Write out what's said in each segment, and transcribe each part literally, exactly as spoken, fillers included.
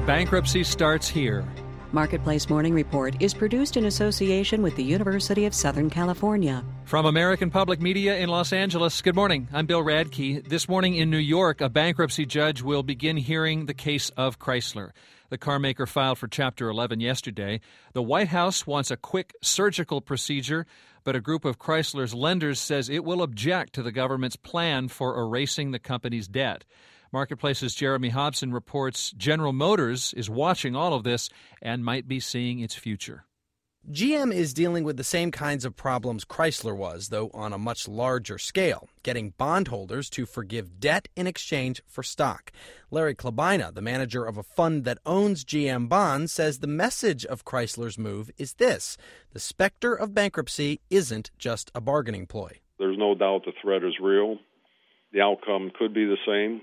Bankruptcy starts here. Marketplace Morning Report is produced in association with the University of Southern California. From American Public Media in Los Angeles, good morning. I'm Bill Radke. This morning in New York, a bankruptcy judge will begin hearing the case of Chrysler. The carmaker filed for Chapter eleven yesterday. The White House wants a quick surgical procedure, but a group of Chrysler's lenders says it will object to the government's plan for erasing the company's debt. Marketplace's Jeremy Hobson reports General Motors is watching all of this and might be seeing its future. G M is dealing with the same kinds of problems Chrysler was, though on a much larger scale, getting bondholders to forgive debt in exchange for stock. Larry Klabina, the manager of a fund that owns G M bonds, says the message of Chrysler's move is this: the specter of bankruptcy isn't just a bargaining ploy. There's no doubt the threat is real. The outcome could be the same.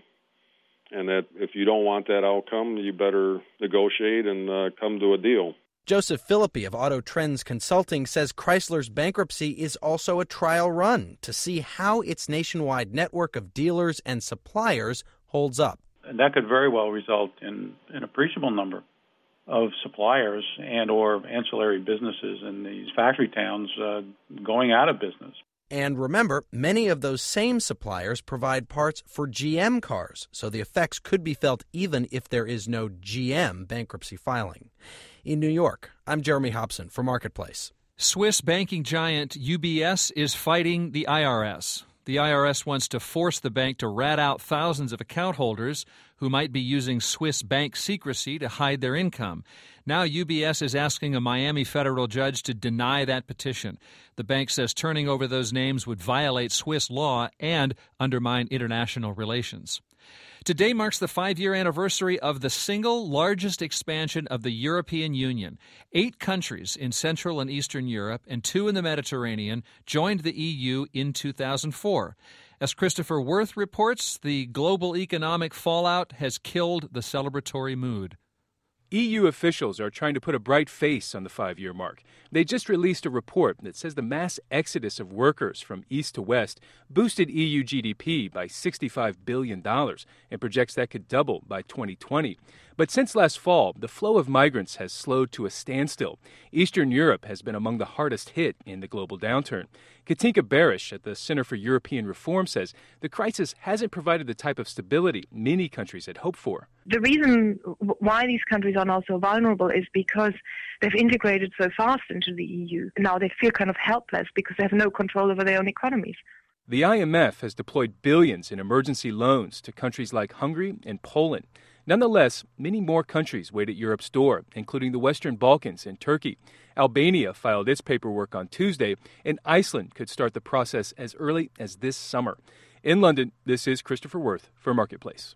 And that if you don't want that outcome, you better negotiate and uh, come to a deal. Joseph Philippi of Auto Trends Consulting says Chrysler's bankruptcy is also a trial run to see how its nationwide network of dealers and suppliers holds up. And that could very well result in an appreciable number of suppliers and or ancillary businesses in these factory towns uh, going out of business. And remember, many of those same suppliers provide parts for G M cars, so the effects could be felt even if there is no G M bankruptcy filing. In New York, I'm Jeremy Hobson for Marketplace. Swiss banking giant U B S is fighting the I R S. The I R S wants to force the bank to rat out thousands of account holders who might be using Swiss bank secrecy to hide their income. Now U B S is asking a Miami federal judge to deny that petition. The bank says turning over those names would violate Swiss law and undermine international relations. Today marks the five-year anniversary of the single largest expansion of the European Union. Eight countries in Central and Eastern Europe and two in the Mediterranean joined the E U in two thousand four. As Christopher Worth reports, the global economic fallout has killed the celebratory mood. E U officials are trying to put a bright face on the five-year mark. They just released a report that says the mass exodus of workers from east to west boosted E U G D P by sixty-five billion dollars and projects that could double by twenty twenty. But since last fall, the flow of migrants has slowed to a standstill. Eastern Europe has been among the hardest hit in the global downturn. Katinka Barish at the Center for European Reform says the crisis hasn't provided the type of stability many countries had hoped for. The reason why these countries are now so vulnerable is because they've integrated so fast into the E U. Now they feel kind of helpless because they have no control over their own economies. The I M F has deployed billions in emergency loans to countries like Hungary and Poland. Nonetheless, many more countries wait at Europe's door, including the Western Balkans and Turkey. Albania filed its paperwork on Tuesday, and Iceland could start the process as early as this summer. In London, this is Christopher Worth for Marketplace.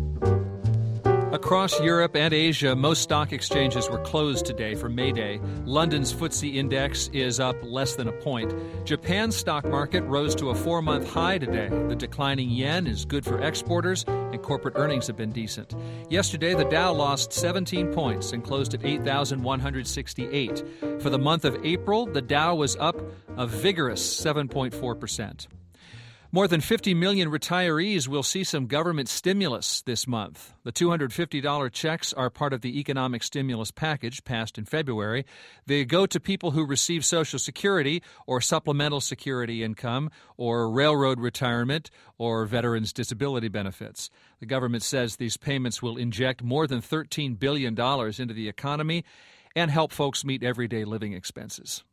Across Europe and Asia, most stock exchanges were closed today for May Day. London's F T S E index is up less than a point. Japan's stock market rose to a four-month high today. The declining yen is good for exporters, and corporate earnings have been decent. Yesterday, the Dow lost seventeen points and closed at eight thousand one hundred sixty-eight. For the month of April, the Dow was up a vigorous seven point four percent. More than fifty million retirees will see some government stimulus this month. The two hundred fifty dollars checks are part of the economic stimulus package passed in February. They go to people who receive Social Security or supplemental security income or railroad retirement or veterans' disability benefits. The government says these payments will inject more than thirteen billion dollars into the economy and help folks meet everyday living expenses.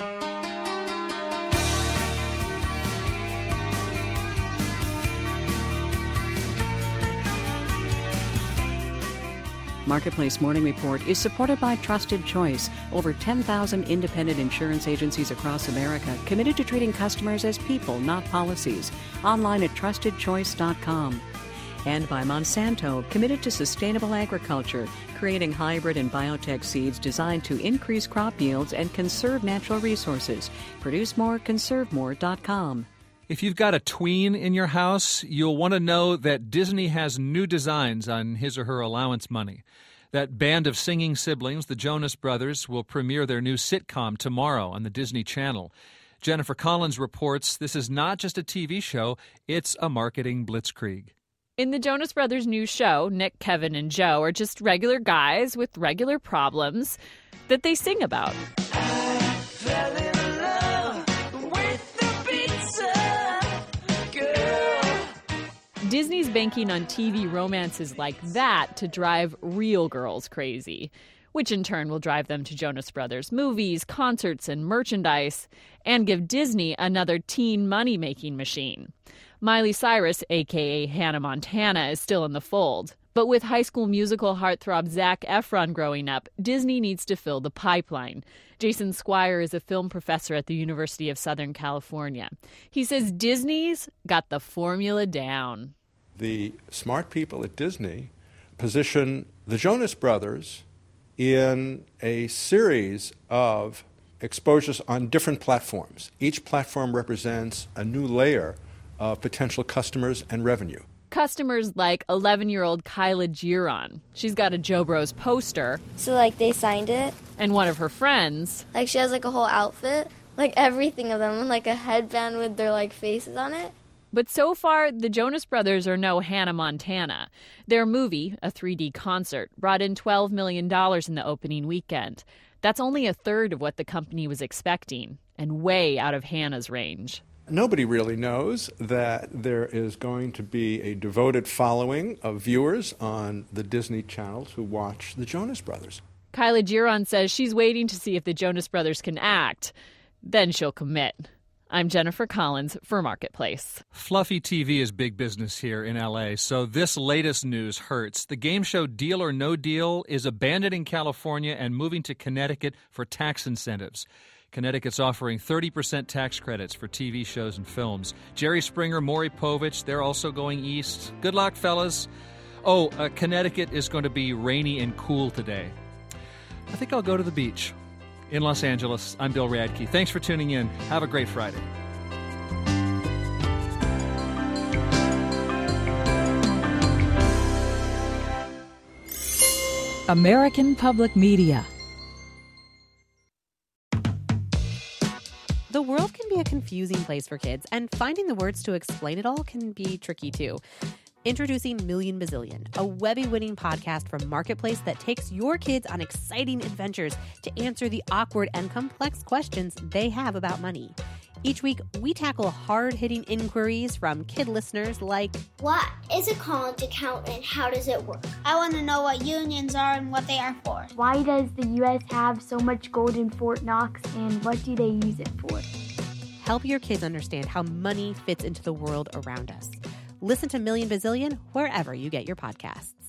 Marketplace Morning Report is supported by Trusted Choice, over ten thousand independent insurance agencies across America committed to treating customers as people, not policies. Online at trusted choice dot com. And by Monsanto, committed to sustainable agriculture, creating hybrid and biotech seeds designed to increase crop yields and conserve natural resources. Produce more, conserve more dot com. If you've got a tween in your house, you'll want to know that Disney has new designs on his or her allowance money. That band of singing siblings, the Jonas Brothers, will premiere their new sitcom tomorrow on the Disney Channel. Jennifer Collins reports this is not just a T V show, it's a marketing blitzkrieg. In the Jonas Brothers' new show, Nick, Kevin, and Joe are just regular guys with regular problems that they sing about. I fell in love with the pizza girl. Disney's banking on T V romances like that to drive real girls crazy, which in turn will drive them to Jonas Brothers movies, concerts, and merchandise, and give Disney another teen money-making machine. Miley Cyrus, a k a. Hannah Montana, is still in the fold. But with High School Musical heartthrob Zac Efron growing up, Disney needs to fill the pipeline. Jason Squire is a film professor at the University of Southern California. He says Disney's got the formula down. The smart people at Disney position the Jonas Brothers in a series of exposures on different platforms. Each platform represents a new layer of potential customers and revenue. Customers like eleven-year-old Kyla Giron. She's got a Joe Bros poster. So, like, they signed it. And one of her friends. Like, she has, like, a whole outfit. Like, everything of them. Like, a headband with their, like, faces on it. But so far, the Jonas Brothers are no Hannah Montana. Their movie, a three D concert, brought in twelve million dollars in the opening weekend. That's only a third of what the company was expecting, and way out of Hannah's range. Nobody really knows that there is going to be a devoted following of viewers on the Disney channels who watch the Jonas Brothers. Kyla Giron says she's waiting to see if the Jonas Brothers can act. Then she'll commit. I'm Jennifer Collins for Marketplace. Fluffy T V is big business here in L A, so this latest news hurts. The game show Deal or No Deal is abandoning California and moving to Connecticut for tax incentives. Connecticut's offering thirty percent tax credits for T V shows and films. Jerry Springer, Maury Povich, they're also going east. Good luck, fellas. Oh, uh, Connecticut is going to be rainy and cool today. I think I'll go to the beach. In Los Angeles, I'm Bill Radke. Thanks for tuning in. Have a great Friday. American Public Media. The world can be a confusing place for kids, and finding the words to explain it all can be tricky too. Introducing Million Bazillion, a Webby-winning podcast from Marketplace that takes your kids on exciting adventures to answer the awkward and complex questions they have about money. Each week, we tackle hard-hitting inquiries from kid listeners like, what is a college account and how does it work? I want to know what unions are and what they are for. Why does the U S have so much gold in Fort Knox and what do they use it for? Help your kids understand how money fits into the world around us. Listen to Million Bazillion wherever you get your podcasts.